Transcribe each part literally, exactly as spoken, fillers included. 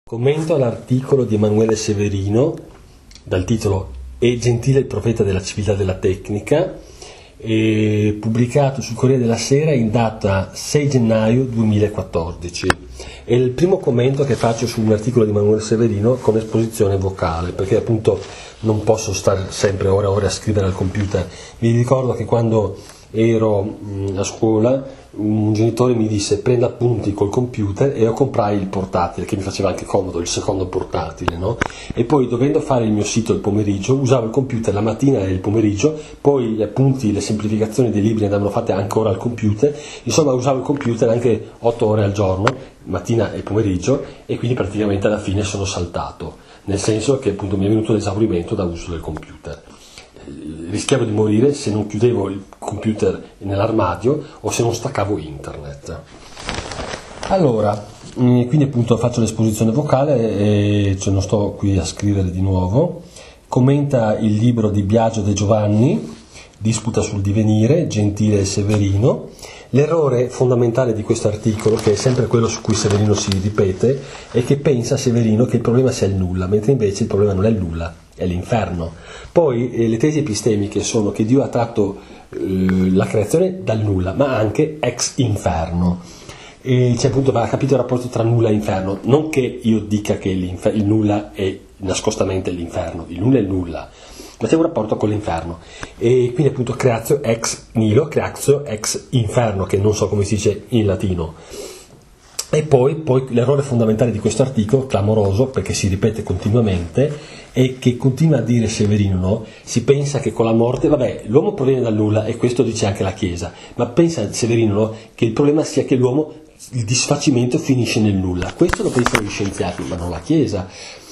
Commento all'articolo di Emanuele Severino dal titolo "E gentile il profeta della civiltà della tecnica", e pubblicato sul Corriere della Sera in data sei gennaio duemilaquattordici. È il primo commento che faccio su un articolo di Emanuele Severino con esposizione vocale, perché appunto non posso stare sempre ore e ore a scrivere al computer. Vi ricordo che quando ero mh, a scuola un genitore mi disse: prenda appunti col computer, e io comprai il portatile, che mi faceva anche comodo, il secondo portatile, no? E poi, dovendo fare il mio sito il pomeriggio, usavo il computer la mattina e il pomeriggio, poi gli appunti, le semplificazioni dei libri andavano fatte ancora al computer, insomma usavo il computer anche otto ore al giorno, mattina e pomeriggio, e quindi praticamente alla fine sono saltato, nel senso che appunto mi è venuto l'esaurimento da uso del computer. Rischiavo di morire se non chiudevo il computer nell'armadio o se non staccavo internet. Allora, quindi appunto faccio l'esposizione vocale e cioè non sto qui a scrivere di nuovo. Commenta il libro di Biagio De Giovanni, Disputa sul divenire, Gentile e Severino. L'errore fondamentale di questo articolo, che è sempre quello su cui Severino si ripete, è che pensa Severino che il problema sia il nulla, mentre invece il problema non è il nulla, è l'inferno. Poi eh, le tesi epistemiche sono che Dio ha tratto eh, la creazione dal nulla, ma anche ex inferno. E c'è appunto, va capito il rapporto tra nulla e inferno. Non che io dica che il nulla è nascostamente l'inferno, il nulla è il nulla, ma c'è un rapporto con l'inferno. E quindi appunto creatio ex nihilo, creatio ex inferno, che non so come si dice in latino. E poi, poi l'errore fondamentale di questo articolo, clamoroso perché si ripete continuamente, è che continua a dire Severino, no? Si pensa che con la morte, vabbè, l'uomo proviene dal nulla, e questo dice anche la Chiesa, ma pensa Severino, no? Che il problema sia che l'uomo, il disfacimento finisce nel nulla. Questo lo pensano gli scienziati, ma non la Chiesa.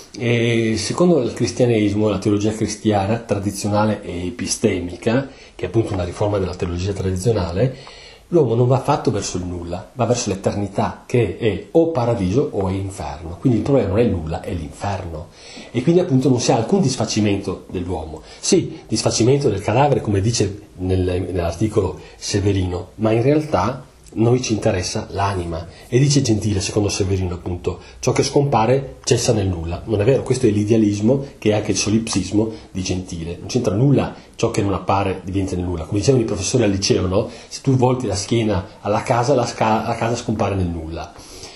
E secondo il cristianesimo, la teologia cristiana tradizionale e epistemica, che è appunto una riforma della teologia tradizionale, l'uomo non va fatto verso il nulla, va verso l'eternità, che è o paradiso o è inferno. Quindi il problema non è il nulla, è l'inferno. E quindi appunto non si ha alcun disfacimento dell'uomo. Sì, disfacimento del cadavere, come dice nel, nell'articolo Severino, ma in realtà noi ci interessa l'anima. E dice Gentile, secondo Severino appunto, ciò che scompare cessa nel nulla. Non è vero, questo è l'idealismo, che è anche il solipsismo di Gentile. Non c'entra nulla, ciò che non appare diventa nel nulla. Come dicevano i professori al liceo, no? Se tu volti la schiena alla casa, la, sca- la casa scompare nel nulla.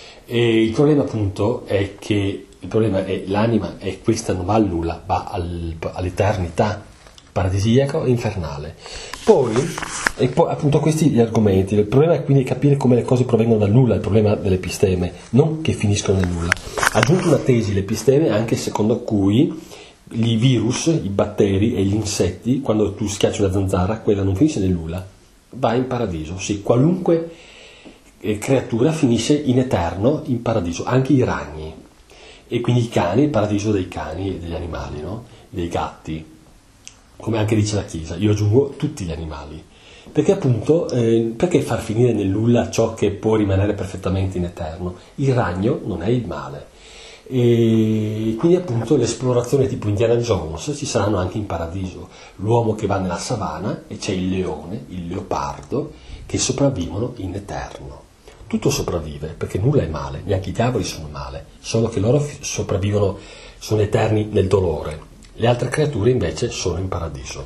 E il problema appunto è che il problema è l'anima, e questa non va al nulla, va al, all'eternità paradisiaco e infernale. Poi, e poi appunto questi gli argomenti. Il problema è quindi capire come le cose provengono dal nulla, il problema dell'episteme, non che finiscono nel nulla. Ha aggiunto una tesi l'episteme, anche secondo cui i virus, i batteri e gli insetti, quando tu schiacci una zanzara, quella non finisce nel nulla, va in paradiso. Sì, qualunque eh, creatura finisce in eterno in paradiso, anche i ragni, e quindi i cani, il paradiso dei cani e degli animali, no? Dei gatti, come anche dice la Chiesa. Io aggiungo tutti gli animali, perché appunto eh, perché far finire nel nulla ciò che può rimanere perfettamente in eterno? Il ragno non è il male, e quindi appunto l'esplorazione tipo Indiana Jones ci saranno anche in paradiso, l'uomo che va nella savana e c'è il leone, il leopardo, che sopravvivono in eterno. Tutto sopravvive, perché nulla è male, neanche i diavoli sono male, solo che loro sopravvivono, sono eterni nel dolore. Le altre creature invece sono in paradiso.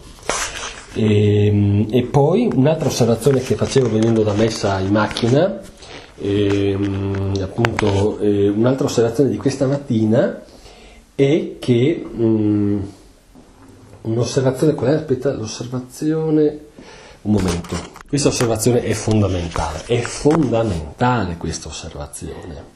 E, e poi un'altra osservazione che facevo venendo da messa in macchina, e, appunto eh, un'altra osservazione di questa mattina è che um, un'osservazione, qual è? Aspetta, l'osservazione, un momento, questa osservazione è fondamentale, è fondamentale questa osservazione.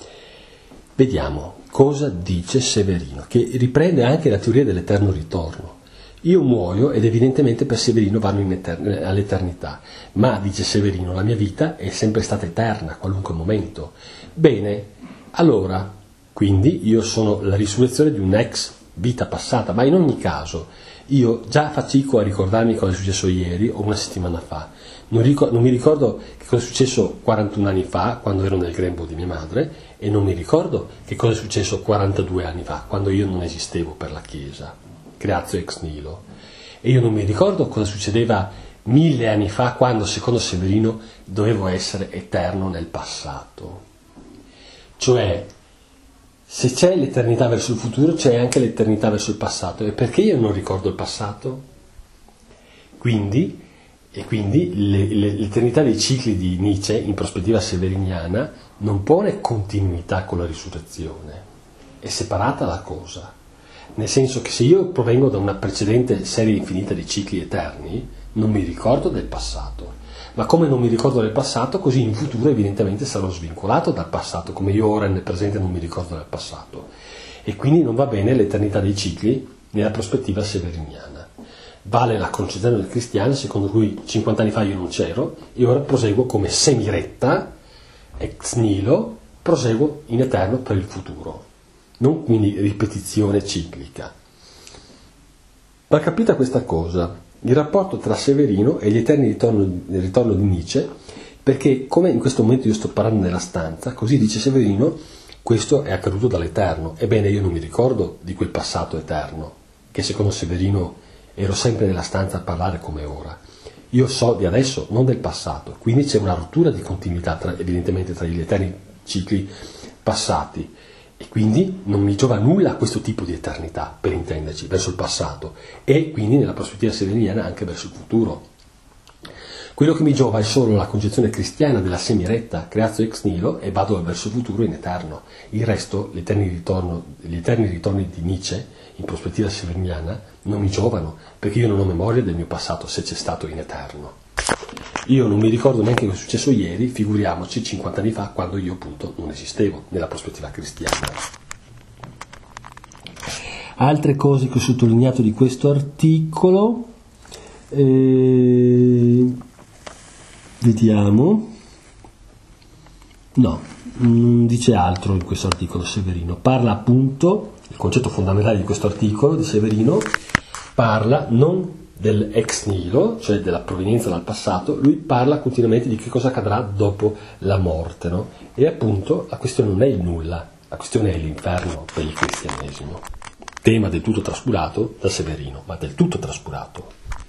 Vediamo cosa dice Severino, che riprende anche la teoria dell'eterno ritorno. Io muoio ed evidentemente per Severino vanno in eter- all'eternità, ma dice Severino la mia vita è sempre stata eterna a qualunque momento. Bene, allora, quindi io sono la risurrezione di un'ex vita passata, ma in ogni caso io già fatico a ricordarmi cosa è successo ieri o una settimana fa. Non, ricor- non mi ricordo che cosa è successo quarantuno anni fa, quando ero nel grembo di mia madre, e non mi ricordo che cosa è successo quarantadue anni fa, quando io non esistevo per la Chiesa, creatio ex nihilo. E io non mi ricordo cosa succedeva mille anni fa, quando, secondo Severino, dovevo essere eterno nel passato. Cioè, Se c'è l'eternità verso il futuro, c'è anche l'eternità verso il passato. E perché io non ricordo il passato? Quindi, e quindi le, le, l'eternità dei cicli di Nietzsche, in prospettiva severiniana, non pone continuità con la risurrezione. È separata la cosa. Nel senso che se io provengo da una precedente serie infinita di cicli eterni, non mi ricordo del passato. Ma come non mi ricordo del passato, così in futuro evidentemente sarò svincolato dal passato, come io ora nel presente non mi ricordo del passato. E quindi non va bene l'eternità dei cicli nella prospettiva severiniana. Vale la concezione del cristiano secondo cui cinquanta anni fa io non c'ero e ora proseguo come semiretta, ex nihilo, proseguo in eterno per il futuro. Non quindi ripetizione ciclica. Va capita questa cosa, il rapporto tra Severino e gli eterni ritorno, il ritorno di Nietzsche, perché come in questo momento io sto parlando nella stanza, così dice Severino, questo è accaduto dall'eterno. Ebbene, io non mi ricordo di quel passato eterno, che secondo Severino ero sempre nella stanza a parlare come ora. Io so di adesso, non del passato, quindi c'è una rottura di continuità tra, evidentemente tra gli eterni cicli passati. E quindi non mi giova nulla questo tipo di eternità, per intenderci, verso il passato, e quindi nella prospettiva severiniana anche verso il futuro. Quello che mi giova è solo la concezione cristiana della semiretta, creatio ex nihilo, e vado verso il futuro in eterno. Il resto, gli eterni, ritorno, gli eterni ritorni di Nietzsche, in prospettiva severiniana, non mi giovano, perché io non ho memoria del mio passato se c'è stato in eterno. Io non mi ricordo neanche cosa è successo ieri, figuriamoci cinquanta anni fa, quando io appunto non esistevo nella prospettiva cristiana. Altre cose che ho sottolineato di questo articolo, eh, vediamo, no, non dice altro in questo articolo Severino, parla appunto, il concetto fondamentale di questo articolo di Severino, parla non del ex nihilo, cioè della provenienza dal passato, lui parla continuamente di che cosa accadrà dopo la morte, no? E appunto la questione non è il nulla, la questione è l'inferno per il cristianesimo, tema del tutto trascurato da Severino, ma del tutto trascurato.